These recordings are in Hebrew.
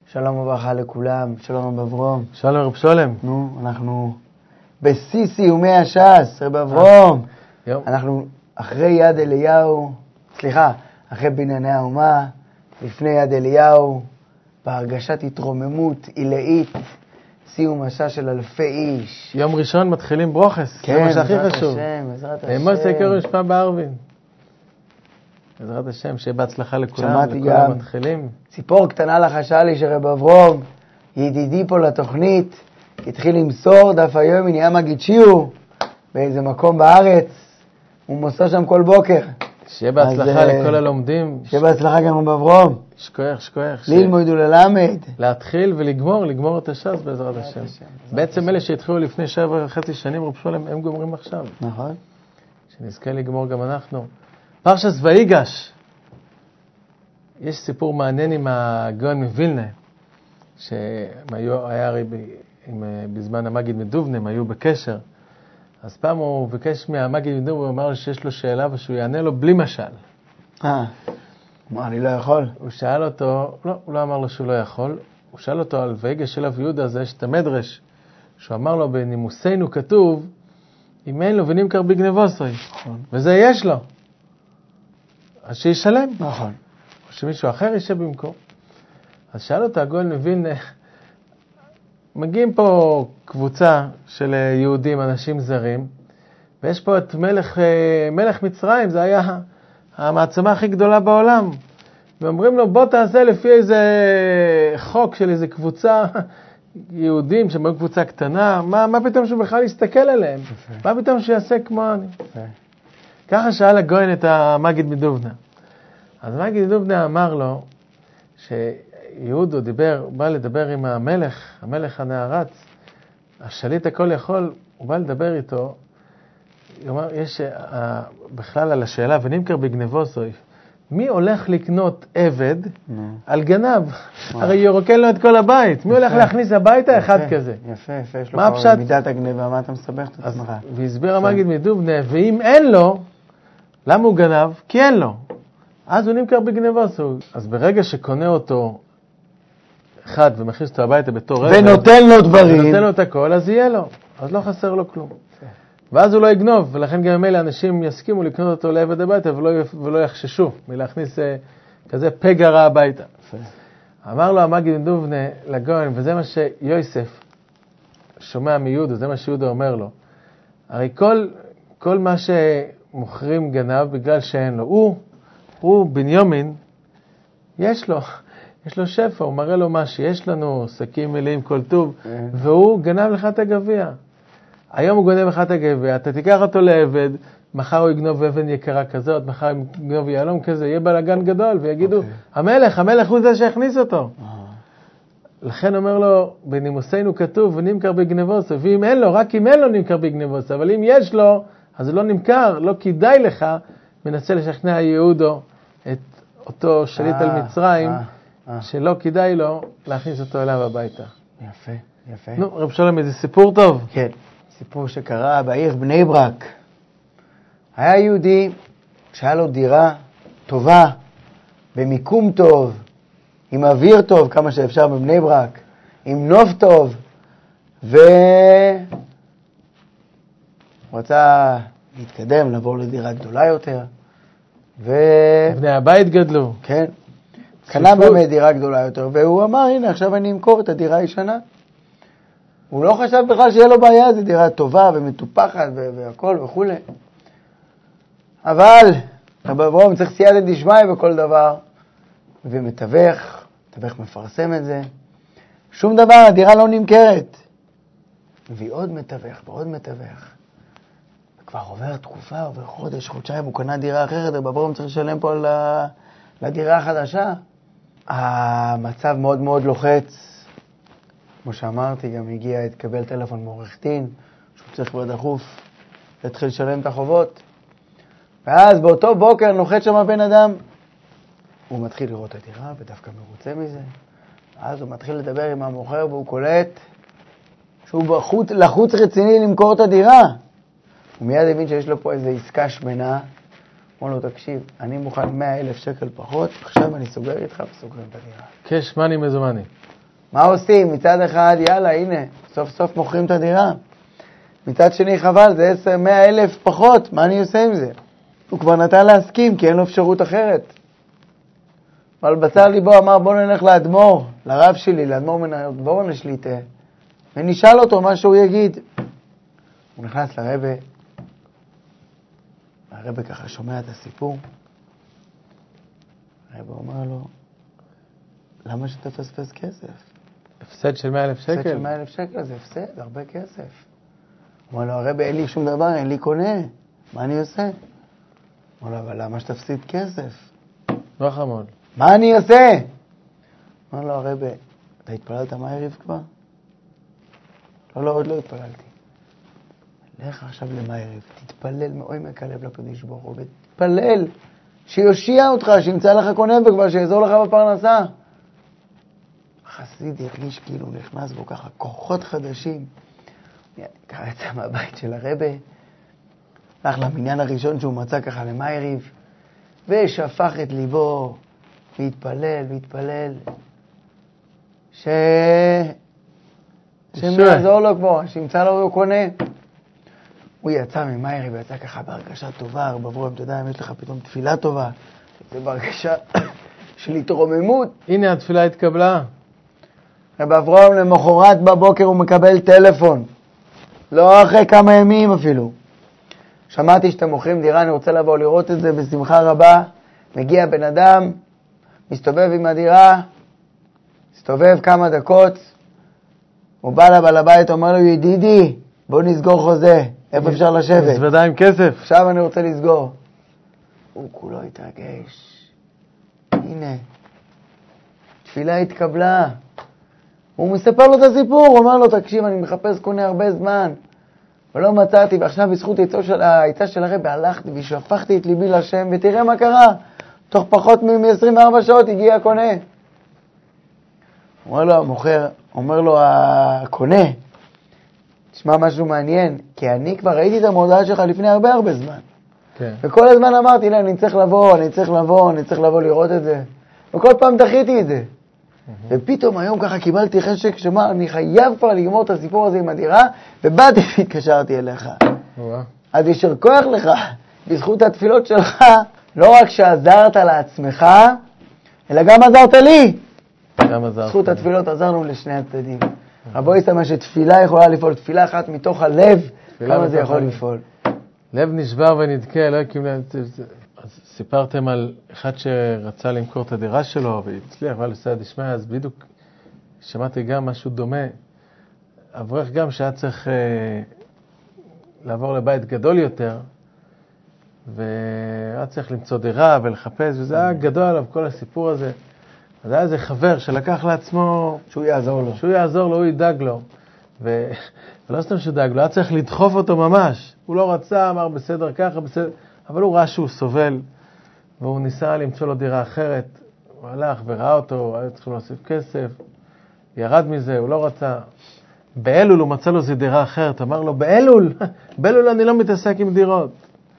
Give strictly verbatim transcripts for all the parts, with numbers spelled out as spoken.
שלום וברכה לכולם, שלום רב אברום. שלום רב שולם. נו, אנחנו בשיא סיומי הש"ס, רב אברום. אנחנו אחרי יד אליהו, סליחה, אחרי בנייני האומה, לפני יד אליהו, בהרגשת התרוממות עילאית, סיום הש"ס של אלפי איש. יום ראשון מתחילים ברוכס, כן, זה מה שהכי בעזרת חשוב. השם, בעזרת השם. אמוס יקר ושפע בערבין. בעזרת השם, שיהיה בהצלחה לכולם, שמעתי לכל גם. המתחילים. ציפור קטנה לחשה לי שרב אברום, ידידי פה לתוכנית, התחיל למסור דף היום, נהיה מגיד שיעור באיזה מקום בארץ, הוא מוסר שם כל בוקר. שיהיה בהצלחה אז, לכל הלומדים. שיהיה בהצלחה גם רב אברום. שכוח, שכוח. ללמוד וללמד. להתחיל ולגמור, לגמור את הש"ס בעזרת השם. בעצם אלה שהתחילו לפני שבע וחצי שנים, רב שולם, הם גומרים עכשיו. נכון. שנזכה לגמור גם אנחנו. פרשת ויגש. יש סיפור מעניין עם הגאון מווילנה, שהיה הרי בזמן המגיד מדובנה, הם היו בקשר. אז פעם הוא ביקש מהמגיד מדובנה, הוא אמר שיש לו שאלה ושהוא יענה לו בלי משל. אה, אמר, אני לא יכול. הוא שאל אותו, לא, הוא לא אמר לו שהוא לא יכול, הוא שאל אותו על ויגש של אב יהודה, זה יש את המדרש, שהוא אמר לו בנימוסינו כתוב, אם אין לו ונמכר בגנבוסוי, נכון. וזה יש לו, אז שישלם. נכון. או שמישהו אחר יישב במקום. אז שאל אותה הגאון מווילנה, מגיעים פה קבוצה של יהודים, אנשים זרים, ויש פה את מלך, מלך מצרים, זה היה המעצמה הכי גדולה בעולם. ואומרים לו, בוא תעשה לפי איזה חוק של איזה קבוצה יהודים, שהם קבוצה קטנה, מה, מה פתאום שהוא בכלל יסתכל עליהם? מה פתאום שהוא יעשה כמו אני? ככה שאל הגאון את המגיד מדובנה. אז המגיד מדובנה אמר לו, שיהודו דיבר, הוא בא לדבר עם המלך, המלך הנערץ, השליט הכל יכול, הוא בא לדבר איתו, הוא אומר, יש uh, בכלל על השאלה, ונמכר בגנבוסוי, מי הולך לקנות עבד no. על גנב? No. הרי יורוקן לו את כל הבית, מי הולך להכניס הביתה יפה, אחד כזה? יפה, יפה, יש לו כבר מידת הגנבה, מה אתה מסבך את עצמך? והסביר המגיד מדובנה, ואם אין לו, למה הוא גנב? כי אין לו. אז הוא נמכר בגנבוסוי. אז ברגע שקונה אותו אחד ומכניס אותו הביתה בתור עבד, ונותן לו דברים, ונותן לו את הכל, אז יהיה לו. אז לא חסר לו כלום. ואז הוא לא יגנוב, ולכן גם אלה אנשים יסכימו לקנות אותו לעבד הביתה, ולא, ולא יחששו מלהכניס uh, כזה פגע רע הביתה. אמר לו המגיד מדובנה לגאון, וזה מה שיוסף שומע מיהודה, זה מה שיהודה אומר לו. הרי כל, כל מה שמוכרים גנב בגלל שאין לו, הוא, הוא בנימין, יש לו, יש לו שפע, הוא מראה לו מה שיש לנו, שקים מלאים כל טוב, והוא גנב לך את הגביע. היום הוא גונב לך את הגביע, אתה תיקח אותו לעבד, מחר הוא יגנוב אבן יקרה כזאת, מחר הוא יגנוב יעלום כזה, יהיה בלגן גדול, ויגידו, okay. המלך, המלך הוא זה שהכניס אותו. Uh-huh. לכן אומר לו, בנימוסינו כתוב, ונמכר בגנבוסו, ואם אין לו, רק אם אין לו נמכר בגנבוסו, אבל אם יש לו, אז הוא לא נמכר, לא כדאי לך, מנסה לשכנע יהודו את אותו שליט uh, על מצרים, uh, uh. שלא כדאי לו להכניס אותו אליו הביתה. יפה, יפה. נו, רב שולם, איזה סיפור טוב. כן. סיפור שקרה בעיר בני ברק. היה יהודי שהיה לו דירה טובה, במיקום טוב, עם אוויר טוב, כמה שאפשר בבני ברק, עם נוף טוב, ו... הוא רצה להתקדם, לעבור לדירה גדולה יותר, ו... בני הבית גדלו. כן. קנה באמת דירה גדולה יותר, והוא אמר, הנה, עכשיו אני אמכור את הדירה הישנה. הוא לא חשב בכלל שיהיה לו בעיה, זו דירה טובה ומטופחת והכל וכו'. אבל, רב אברום צריך סייעתא דשמיא בכל דבר, ומתווך, מתווך מפרסם את זה. שום דבר, הדירה לא נמכרת. מביא עוד מתווך ועוד מתווך. כבר עובר תקופה, עובר חודש, חודשיים, הוא קנה דירה אחרת, רב אברום צריך לשלם פה לדירה החדשה. המצב מאוד מאוד לוחץ. כמו שאמרתי, גם הגיע, התקבל טלפון מעורך דין, שהוא צריך כבר דחוף להתחיל לשלם את החובות. ואז באותו בוקר נוחת שם הבן אדם, הוא מתחיל לראות את הדירה ודווקא מרוצה מזה. אז הוא מתחיל לדבר עם המוכר והוא קולט שהוא בחוץ, לחוץ רציני למכור את הדירה. הוא מיד הבין שיש לו פה איזו עסקה שמנה. אמר לו, תקשיב, אני מוכן מאה אלף שקל פחות, עכשיו אני סוגר איתך וסוגרים את הדירה. קש מני מזומני. מה עושים? מצד אחד, יאללה, הנה, סוף סוף מוכרים את הדירה. מצד שני, חבל, זה עשר, מאה אלף פחות, מה אני עושה עם זה? הוא כבר נתן להסכים, כי אין לו אפשרות אחרת. אבל בצר ליבו אמר, בוא נלך לאדמו"ר, לרב שלי, לאדמו"ר מנהרדבורן השליטה, ונשאל אותו מה שהוא יגיד. הוא נכנס לרבה, והרבה ככה שומע את הסיפור. הרב אומר לו, למה שתפספס כסף? הפסד של מאה אלף שקל? הפסד של מאה אלף שקל זה הפסד, הרבה כסף. הוא אומר לו, הרב, אין לי שום דבר, אין לי קונה, מה אני עושה? הוא אומר לו, אבל למה שתפסיד כסף? לא חמוד. מה אני עושה? אומר לו, הרב, אתה התפללת מהערב כבר? לא, לא, עוד לא התפללתי. לך עכשיו למערב, תתפלל מעומק הלב לקדוש ברוך הוא, ותתפלל שיושיע אותך, שימצא לך קונה וכבר שיעזור לך בפרנסה. החסיד הרגיש כאילו נכנס בו ככה כוחות חדשים. ככה יצא מהבית של הרבה, הלך למניין הראשון שהוא מצא ככה למערב, ושפך את ליבו, והתפלל והתפלל, ש... שמי יעזור לו כבר, שימצא לו קונה. הוא יצא ממיירי ויצא ככה בהרגשה טובה, רב אברהם, אתה יודע, אם יש לך פתאום תפילה טובה, זה בהרגשה של התרוממות. הנה התפילה התקבלה. רב אברהם למחרת בבוקר הוא מקבל טלפון, לא אחרי כמה ימים אפילו. שמעתי שאתם מוכרים דירה, אני רוצה לבוא לראות את זה בשמחה רבה. מגיע בן אדם, מסתובב עם הדירה, מסתובב כמה דקות, הוא בא לבעל הבית, אומר לו, ידידי, בוא נסגור חוזה, איפה אפשר לשבת? מזוודה עם כסף. עכשיו אני רוצה לסגור. הוא כולו התרגש. הנה, תפילה התקבלה. הוא מספר לו את הסיפור, הוא אומר לו, תקשיב, אני מחפש קונה הרבה זמן, ולא מצאתי, ועכשיו בזכות העצה של הרב, הלכתי ושפכתי את ליבי לשם, ותראה מה קרה. תוך פחות מ-עשרים וארבע שעות הגיע הקונה. אומר לו המוכר, אומר לו הקונה, תשמע משהו מעניין, כי אני כבר ראיתי את המודעה שלך לפני הרבה הרבה זמן. כן. וכל הזמן אמרתי לה, אני צריך לבוא, אני צריך לבוא, אני צריך לבוא לראות את זה. וכל פעם דחיתי את זה. ופתאום היום ככה קיבלתי חשק שמה, אני חייב כבר לגמור את הסיפור הזה עם הדירה, ובאתי והתקשרתי אליך. אז יישר כוח לך, בזכות התפילות שלך, לא רק שעזרת לעצמך, אלא גם עזרת לי. גם עזרת. בזכות התפילות עזרנו לשני הצדדים. רבו יסתמה שתפילה יכולה לפעול, תפילה אחת מתוך הלב, כמה זה יכול לפעול. לב נשבר ונדכה, לא הקים להם... אז סיפרתם על אחד שרצה למכור את הדירה שלו והצליח, אבל לסייע דשמיא, אז בדיוק שמעתי גם משהו דומה. אברך גם שהיה צריך אה, לעבור לבית גדול יותר, והיה צריך למצוא דירה ולחפש, וזה היה גדול עליו כל הסיפור הזה. אז היה איזה חבר שלקח לעצמו... שהוא יעזור לו. שהוא יעזור לו, הוא ידאג לו. ו... ולא סתם שדאג לו, היה צריך לדחוף אותו ממש. הוא לא רצה, אמר בסדר ככה, בסדר... אבל הוא ראה שהוא סובל, והוא ניסה למצוא לו דירה אחרת. הוא הלך וראה אותו, היה צריך להוסיף כסף, ירד מזה, הוא לא רצה. באלול הוא מצא לו איזו דירה אחרת, אמר לו, באלול, באלול אני לא מתעסק עם דירות.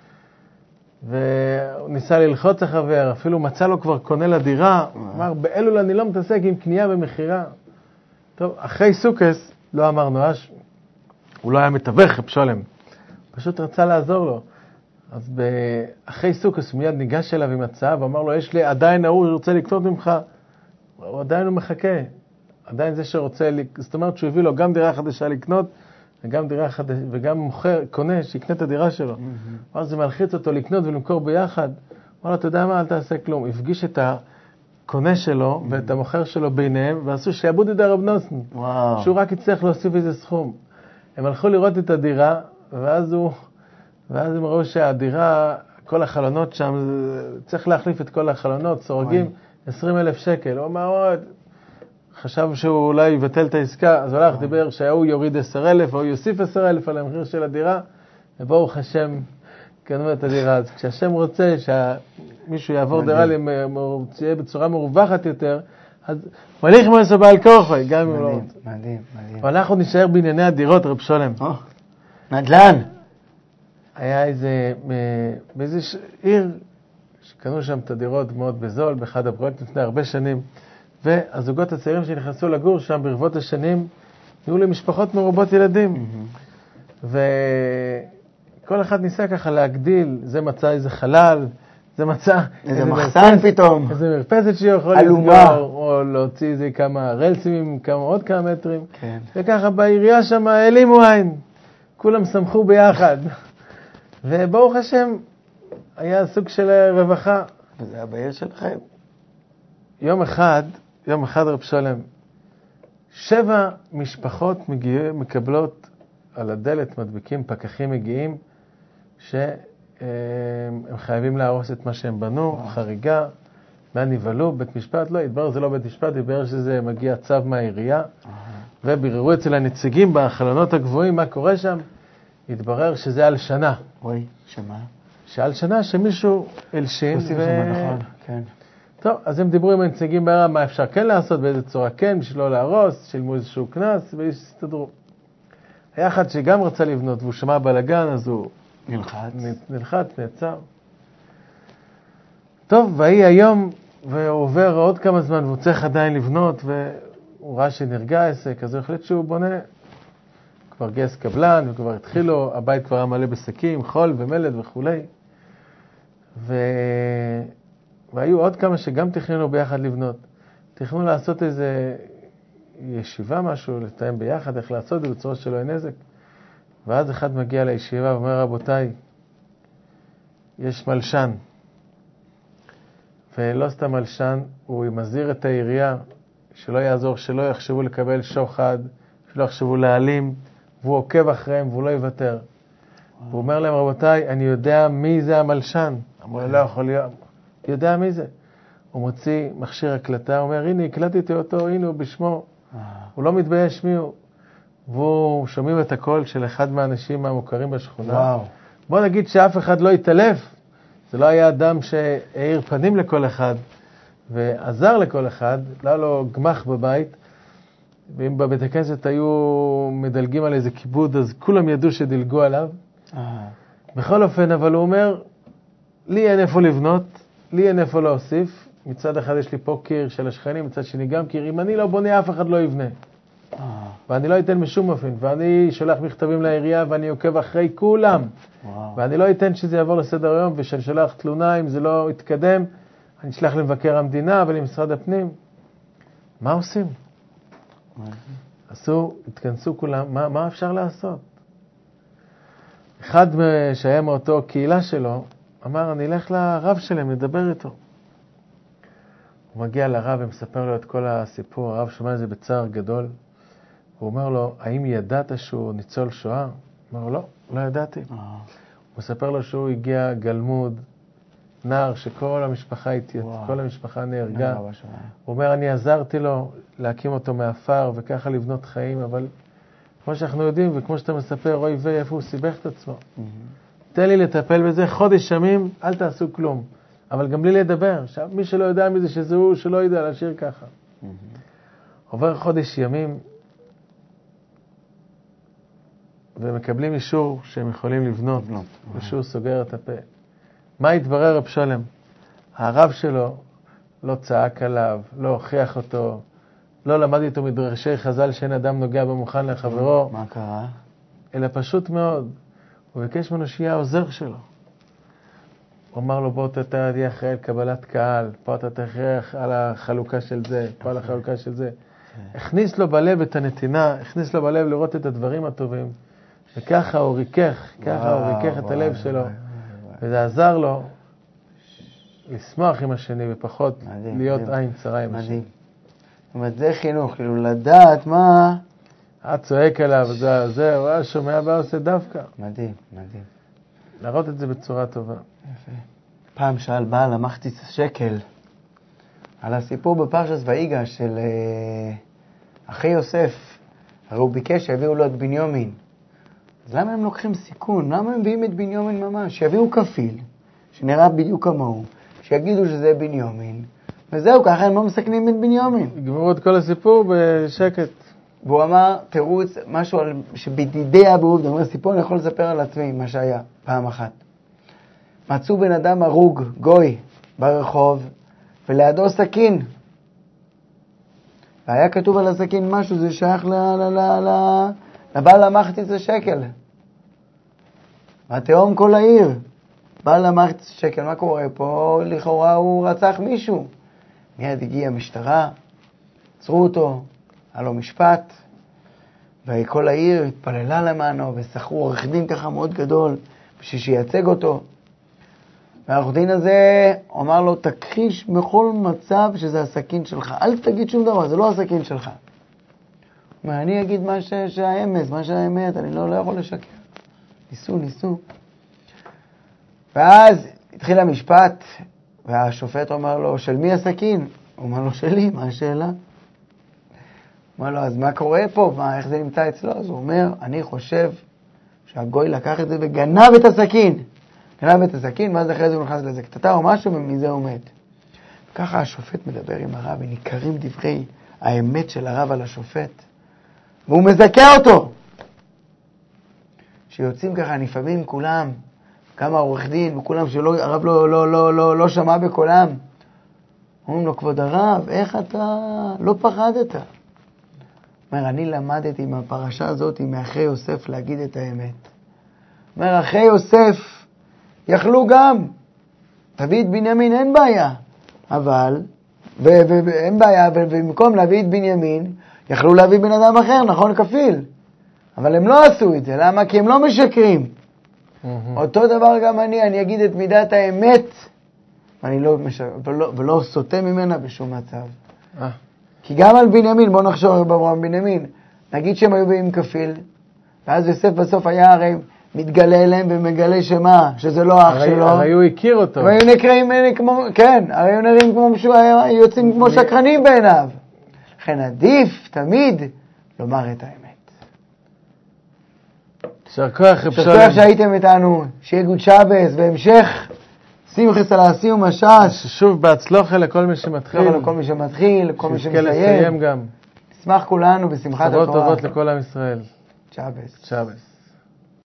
והוא ניסה ללחוץ החבר, אפילו מצא לו כבר קונה לדירה, הוא אמר, באלול אני לא מתעסק עם קנייה ומחירה. טוב, אחרי סוכס, לא אמרנו, הוא לא היה מתווך, רב שולם, פשוט רצה לעזור לו. אז אחרי סוכס הוא מיד ניגש אליו עם הצעה, ואמר לו, יש לי עדיין ההוא רוצה לקנות ממך, הוא עדיין הוא מחכה, עדיין זה שרוצה, זאת אומרת שהוא הביא לו גם דירה חדשה לקנות, וגם דירה חדשה, וגם מוכר, קונה, שיקנה את הדירה שלו. Mm-hmm. אז זה מלחיץ אותו לקנות ולמכור ביחד. אמר לו, אתה יודע מה, אל תעשה כלום. הפגיש את הקונה שלו mm-hmm. ואת המוכר שלו ביניהם, ועשו שיעבוד את הרב נוסן. וואו. שהוא רק יצטרך להוסיף איזה סכום. הם הלכו לראות את הדירה, ואז הוא, ואז הם ראו שהדירה, כל החלונות שם, צריך להחליף את כל החלונות, סורגים עשרים אלף שקל. הוא אמר, עוד, חשב שהוא אולי יבטל את העסקה, אז הוא הלך, דיבר שההוא יוריד עשר אלף, או יוסיף עשר אלף על המחיר של הדירה, וברוך השם קנו את הדירה. אז כשהשם רוצה שמישהו יעבור דירה, תהיה בצורה מרווחת יותר, אז מליך מועסה בעל כורחוי, גם אם לא רוצה. מדהים, מדהים. אבל אנחנו נשאר בענייני הדירות, רב שולם. נדל"ן. היה איזה, באיזה עיר, שקנו שם את הדירות מאוד בזול, באחד הפרויקט לפני הרבה שנים, והזוגות הצעירים שנכנסו לגור שם ברבות השנים, היו למשפחות מרובות ילדים. וכל אחד ניסה ככה להגדיל, זה מצא איזה חלל, זה מצא איזה מחסן פתאום, איזה מרפסת שיכול לסגור, או להוציא איזה כמה רלסים, כמה, עוד כמה מטרים. כן. וככה בעירייה שם העלימו עין, כולם שמחו ביחד. וברוך השם, היה סוג של רווחה. וזה היה בעיר שלכם. יום אחד, יום אחד רב שלם, שבע משפחות מגיע, מקבלות על הדלת, מדביקים, פקחים מגיעים, שהם חייבים להרוס את מה שהם בנו, חריגה, מה נבהלו, בית משפט, לא, התברר זה לא בית משפט, התברר שזה מגיע צו מהעירייה, וביררו אצל הנציגים בחלונות הגבוהים מה קורה שם, התברר שזה על שנה. אוי, שמה? שעל שנה שמישהו אלשין. ו... נכון, כן. טוב, אז הם דיברו עם הנציגים בערב מה אפשר כן לעשות, באיזה צורה כן, בשביל לא להרוס, שילמו איזשהו כנס, והסתדרו. היה אחד שגם רצה לבנות, והוא שמע בלגן, אז הוא נלחץ, נלחץ, נעצר. טוב, והיא היום, והוא עובר עוד כמה זמן, והוא צריך עדיין לבנות, והוא ראה שנרגע העסק, אז הוא החליט שהוא בונה. כבר גייס קבלן, וכבר התחילו, הבית כבר היה מלא בשקים, חול ומלט וכו'. ו... והיו עוד כמה שגם תכננו ביחד לבנות. תכננו לעשות איזה ישיבה משהו, לתאם ביחד, איך לעשות את זה בצורה שלא יהיה נזק. ואז אחד מגיע לישיבה ואומר, רבותיי, יש מלשן. ולא סתם מלשן, הוא מזהיר את העירייה, שלא יעזור, שלא יחשבו לקבל שוחד, שלא יחשבו להעלים, והוא עוקב אחריהם והוא לא יוותר. הוא אומר להם, רבותיי, אני יודע מי זה המלשן. אמרו, לא יכול להיות. יודע מי זה. הוא מוציא מכשיר הקלטה, הוא אומר, הנה, הקלטתי אותו, הנה הוא בשמו. הוא לא מתבייש מי הוא. והוא שומעים את הקול של אחד מהאנשים המוכרים בשכונה. וואו. בוא נגיד שאף אחד לא יתעלף. זה לא היה אדם שהאיר פנים לכל אחד, ועזר לכל אחד, לא היה לו גמח בבית, ואם בבית הכנסת היו מדלגים על איזה כיבוד, אז כולם ידעו שדלגו עליו. בכל אופן, אבל הוא אומר, לי אין איפה לבנות, לי אין איפה להוסיף. מצד אחד יש לי פה קיר של השכנים, מצד שני גם קיר. אם אני לא בונה, אף אחד לא יבנה. ואני לא אתן משום אופן. ואני שולח מכתבים לעירייה, ואני עוקב אחרי כולם. ואני לא אתן שזה יעבור לסדר היום, ושאני שולח תלונה, אם זה לא יתקדם, אני אשלח למבקר המדינה ולמשרד הפנים. מה עושים? עשו, התכנסו כולם, מה, מה אפשר לעשות? אחד שהיה מאותו קהילה שלו, אמר, אני אלך לרב שלהם, נדבר איתו. הוא מגיע לרב ומספר לו את כל הסיפור, הרב שומע את זה בצער גדול. הוא אומר לו, האם ידעת שהוא ניצול שואה? הוא אומר לו, לא, לא ידעתי. הוא מספר לו שהוא הגיע גלמוד, נער שכל המשפחה התייתה, כל המשפחה נהרגה. הוא אומר, אני עזרתי לו להקים אותו מאפר וככה לבנות חיים, אבל כמו שאנחנו יודעים וכמו שאתה מספר, אוי ואי, איפה הוא סיבך את עצמו. תן לי לטפל בזה, חודש ימים, אל תעשו כלום. אבל גם בלי לדבר. עכשיו, מי שלא יודע מזה שזה הוא, שלא ידע להשאיר ככה. עובר חודש ימים, ומקבלים אישור שהם יכולים לבנות. אישור סוגר את הפה. מה התברר רב שלם? הרב שלו לא צעק עליו, לא הוכיח אותו, לא למד איתו מדרשי חז"ל שאין אדם נוגע במוכן לחברו. מה קרה? אלא פשוט מאוד. הוא ביקש ממנו שיהיה העוזר שלו. הוא אמר לו, בוא תהיה אחראי על קבלת קהל, פה אתה תהיה על החלוקה של זה, פה על החלוקה של זה. הכניס לו בלב את הנתינה, הכניס לו בלב לראות את הדברים הטובים, וככה הוא ריכך, ככה הוא ריכך את הלב שלו, וזה עזר לו לשמוח עם השני, ופחות להיות עין צרה עם השני. זאת אומרת, זה חינוך, כאילו לדעת מה... את צועק עליו, זה, זה, הוא היה שומע מה עושה דווקא. מדהים, מדהים. להראות את זה בצורה טובה. יפה. פעם שאל בעל המחציץ השקל על הסיפור בפרשת ויגש של uh, אחי יוסף, הרי הוא ביקש שיביאו לו את בנימין. אז למה הם לוקחים סיכון? למה הם מביאים את בנימין ממש? שיביאו כפיל, שנראה בדיוק כמוהו, שיגידו שזה בנימין, וזהו, ככה הם לא מסכנים את בנימין. יגמרו את כל הסיפור בשקט. והוא אמר, תירוץ, משהו על, שבדידי אבו, זאת אומרת, סיפור אני יכול לספר על עצמי, מה שהיה פעם אחת. מצאו בן אדם הרוג, גוי, ברחוב, ולידו סכין. והיה כתוב על הסכין משהו, זה שייך ל, ל, ל, ל, לבעל המחצית השקל. התהום כל העיר. בעל המחצית השקל, מה קורה פה? לכאורה הוא רצח מישהו. מיד הגיעה המשטרה, עצרו אותו, היה לו משפט, וכל העיר התפללה למענו, ושכרו עורך דין ככה מאוד גדול, בשביל שייצג אותו. והעורך דין הזה אמר לו, תכחיש בכל מצב שזה הסכין שלך. אל תגיד שום דבר, זה לא הסכין שלך. הוא אומר, אני אגיד מה ש... שהאמת, מה שהאמת, אני לא, לא יכול לשקר. ניסו, ניסו. ואז התחיל המשפט, והשופט אומר לו, של מי הסכין? הוא אומר לו, שלי, מה השאלה? הוא אומר לו, אז מה קורה פה? מה, איך זה נמצא אצלו? אז הוא אומר, אני חושב שהגוי לקח את זה וגנב את הסכין. גנב את הסכין, ואז אחרי זה הוא נכנס לזה קטטה או משהו, ומזה הוא מת. ככה השופט מדבר עם הרב, וניכרים דברי האמת של הרב על השופט, והוא מזכה אותו. שיוצאים ככה לפעמים כולם, כמה עורך דין, וכולם שהרב לא, לא, לא, לא, לא שמע בקולם. אומרים לו, כבוד הרב, איך אתה לא פחדת? אומר, אני למדתי מהפרשה הזאת, מאחרי יוסף, להגיד את האמת. אומר, אחרי יוסף, יכלו גם. תביא את בנימין, אין בעיה. אבל, ואין בעיה, ובמקום להביא את בנימין, יכלו להביא בן אדם אחר, נכון, כפיל. אבל הם לא עשו את זה, למה? כי הם לא משקרים. Mm-hmm. אותו דבר גם אני, אני אגיד את מידת האמת, ואני לא, מש... ולא, ולא סוטה ממנה בשום מצב. Ah. כי גם על בנימין, בוא נחשוב על בנימין, נגיד שהם היו באים כפיל, ואז יוסף בסוף היה הרי מתגלה אליהם ומגלה שמה, שזה לא אח הרי, שלו. הרי הוא הכיר אותו. והיו נקראים כמו, כן, הרי היו נראים כמו משהו, יוצאים כמו שקרנים בעיניו. לכן עדיף תמיד לומר את האמת. שר כוח, שר כוח שהייתם איתנו, שיהיה גוד שבס, והמשך שמחס על הסיום הש"ס. שוב בהצלחה לכל מי שמתחיל. לכל מי שמתחיל, לכל מי שמסיים. לסיים גם. נשמח כולנו בשמחת התורה. בשורות טובות לכל עם ישראל. שבס. שבס.